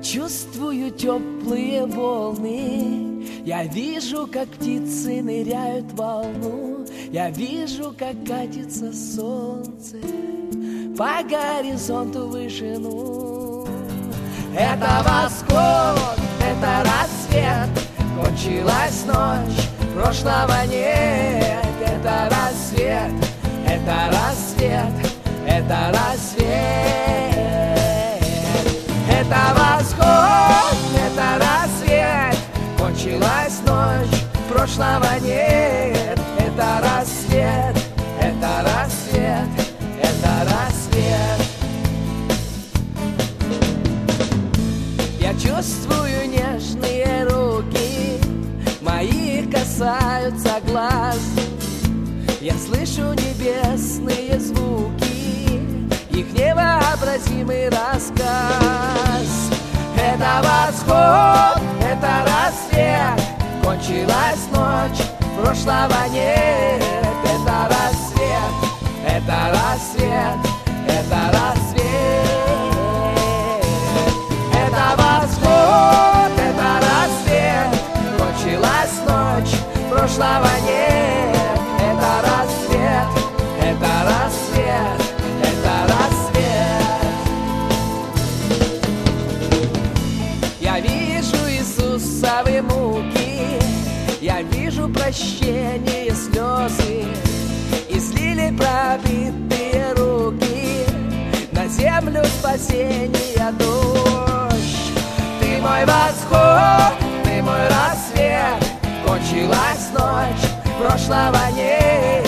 чувствую теплые волны, я вижу, как птицы ныряют в волну, я вижу, как катится солнце по горизонту в вышину. Это восход, это рассвет, кончилась ночь, прошлого нет. Это рассвет, это рассвет, это рассвет. Это восход, это рассвет, кончилась ночь, прошлого нет. Это рассвет, это рассвет, это рассвет. Я чувствую нежные руки, мои касаются глаз. Я слышу небесные звуки, их невообразимый рассказ. Это восход, это рассвет, кончилась ночь, прошлого нет. Это рассвет, это рассвет, это рассвет. Это восход, это рассвет, кончилась ночь, прошлого нет. Это рассвет, это рассвет, это рассвет. Я вижу Иисусовы муки, я вижу прощение, слезы, излили пробитые руки на землю спасения дождь. Ты мой восход, ты мой рассвет, кончилась ночь, прошлого нет.